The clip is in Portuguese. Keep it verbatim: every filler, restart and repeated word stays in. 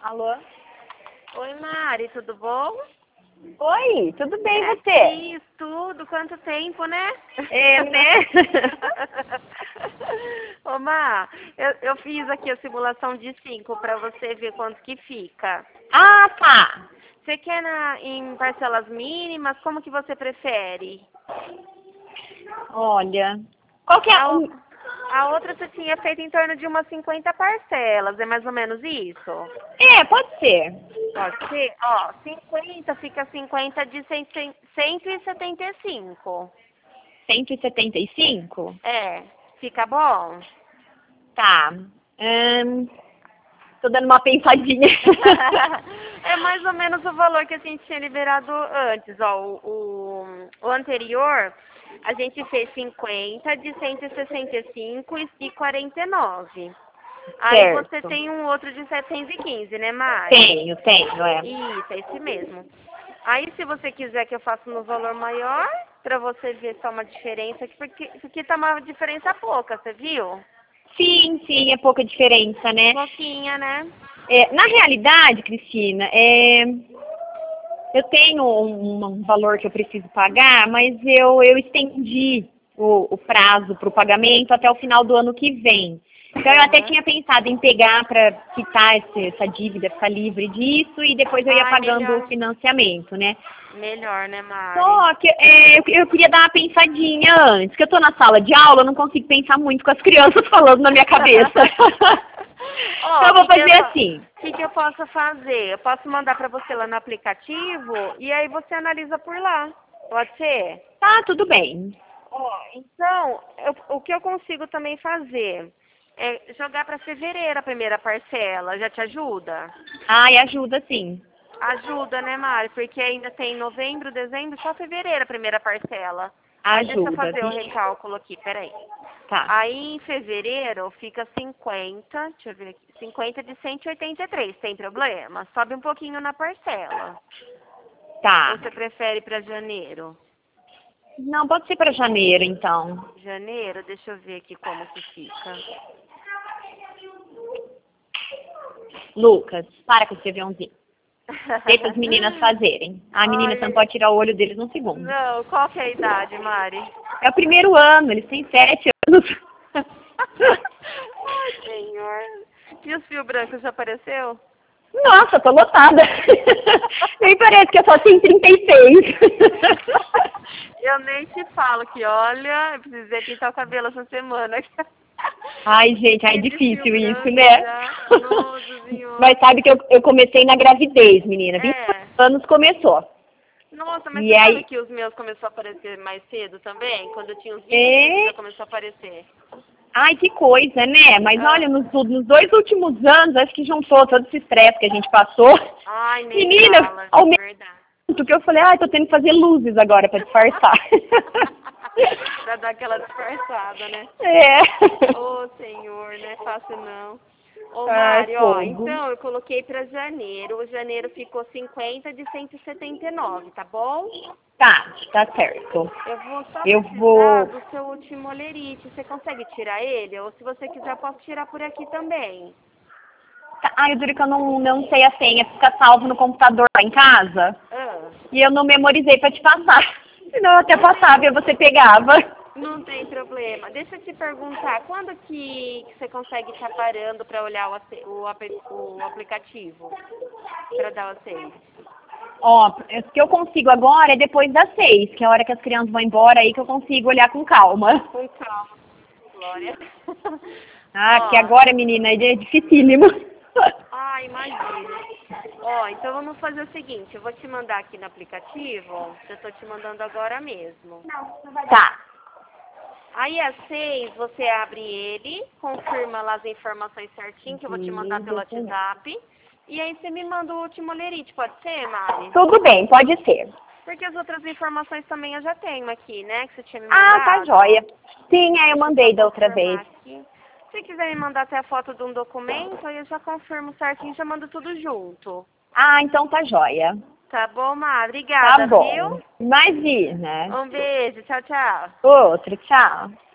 Alô? Oi, Mari, tudo bom? Oi, tudo bem É, você? Isso, tudo. Quanto tempo, né? É, né? Ô, Má, eu, eu fiz aqui a simulação de cinco para você ver quanto que fica. Ah, tá. Você quer na, em parcelas mínimas? Como que você prefere? Olha, qual que é A, o- o... a outra você tinha feito em torno de umas cinquenta parcelas, é mais ou menos isso? É, pode ser. Pode ser? Ó, cinquenta fica cinquenta de cem, cem, cento e setenta e cinco. cento e setenta e cinco? É, fica bom? Tá. Hum, tô dando uma pensadinha. É mais ou menos o valor que a gente tinha liberado antes, ó. O, o, o anterior, a gente fez cinquenta de cento e sessenta e cinco e e quarenta e nove. Aí você Certo. tem um outro de setecentos e quinze, né, Mari? Tenho, tenho, é. Isso, é esse mesmo. Aí, se você quiser que eu faça no valor maior, pra você ver só uma diferença, porque, porque tá uma diferença pouca, você viu? Sim, sim, é pouca diferença, né? Pouquinha, né? É, na realidade, Cristina, é, eu tenho um, um valor que eu preciso pagar, mas eu, eu estendi o, o prazo para o pagamento até o final do ano que vem. Então, eu até Aham. tinha pensado em pegar para quitar esse, essa dívida, ficar livre disso, e depois eu ia Ai, pagando o melhor. financiamento, né? Melhor, né, Mari? Só que é, eu, eu queria dar uma pensadinha antes, que eu tô na sala de aula, eu não consigo pensar muito com as crianças falando na minha cabeça. Ó, Então, eu vou que que eu, fazer assim. o que, que eu posso fazer? Eu posso mandar pra você lá no aplicativo e aí você analisa por lá. Pode ser? Tá, tudo bem. Ó, então, eu- o que eu consigo também fazer é jogar para fevereiro a primeira parcela. Já te ajuda? Ai, ajuda sim. Ajuda, né, Mari? Porque ainda tem novembro, dezembro, só fevereiro a primeira parcela. Aí deixa eu Ajuda, fazer o viu? recálculo aqui, peraí. Tá, Aí em fevereiro fica cinquenta, deixa eu ver aqui, cinquenta de cento e oitenta e três, tem problema? Sobe um pouquinho na parcela. Ou tá. você prefere para janeiro? Não, pode ser para janeiro, então. Janeiro, deixa eu ver aqui como que fica. Lucas, para com esse aviãozinho. Deixa as meninas fazerem. A menina, você não Ai, pode tirar o olho deles num segundo. não, qual que é a idade, Mari? É o primeiro ano, eles têm sete anos. Ai, senhor. E os fios brancos já apareceu? Nossa, tô lotada. Nem parece que eu só tenho trinta e seis. Eu nem te falo que, olha, eu precisei pintar o cabelo essa semana. Ai, gente, ai, Cheio de fio difícil isso, branco né? já. Nossa Mas senhora. sabe que eu, eu comecei na gravidez, menina. vinte É. anos começou. Nossa, mas E você sabe aí, que os meus começou a aparecer mais cedo também? Quando eu tinha uns vinte e cinco é... já começou a aparecer. Ai, que coisa, né? Mas olha, Ah. nos, nos dois últimos anos, acho que juntou todo esse estresse que a gente passou. Ai, nem Menina, fala, ao mesmo verdade. tempo que eu falei, ai, tô tendo que fazer luzes agora pra disfarçar. Pra dar aquela disfarçada, né? É. Ô, senhor, não é fácil não. Ô, Ai, Mário, ó, fogo. então eu coloquei pra janeiro. O janeiro ficou cinquenta de cento e setenta e nove, tá bom? Tá, tá certo. Eu vou só Eu precisar vou... do seu último olerite. Você consegue tirar ele? Ou se você quiser, eu posso tirar por aqui também. Tá, ai, eu juro que eu não, não sei a senha, fica salvo no computador lá em casa. Ah, E eu não memorizei pra te passar. Senão eu até passava e você pegava. não tem problema. Deixa eu te perguntar, quando que, que você consegue estar parando para olhar o, ace- o, ap- o aplicativo? Para dar o save? Ó, o que eu consigo agora é depois das seis, que é a hora que as crianças vão embora aí que eu consigo olhar com calma. Com calma, Glória. Ah, que Ó, agora, menina, é dificílimo. ah, imagina. Ó, então vamos fazer o seguinte, eu vou te mandar aqui no aplicativo, eu tô te mandando agora mesmo. Tá, Aí às seis você abre ele, confirma lá as informações certinho que eu vou te mandar pelo WhatsApp. E aí você me manda o último lerite, pode ser, Mari? tudo bem, pode ser. Porque as outras informações também eu já tenho aqui, né? Que você tinha me Ah, mandado. tá joia. Sim, aí eu Deixa eu mandei só da outra vez. confirmar aqui. Se quiser me mandar até a foto de um documento, aí eu já confirmo certinho e já mando tudo junto. Ah, então tá joia. Tá bom, Mari? Tá Obrigada, bom. viu? Imagina. Um beijo, tchau, tchau. Outro, tchau.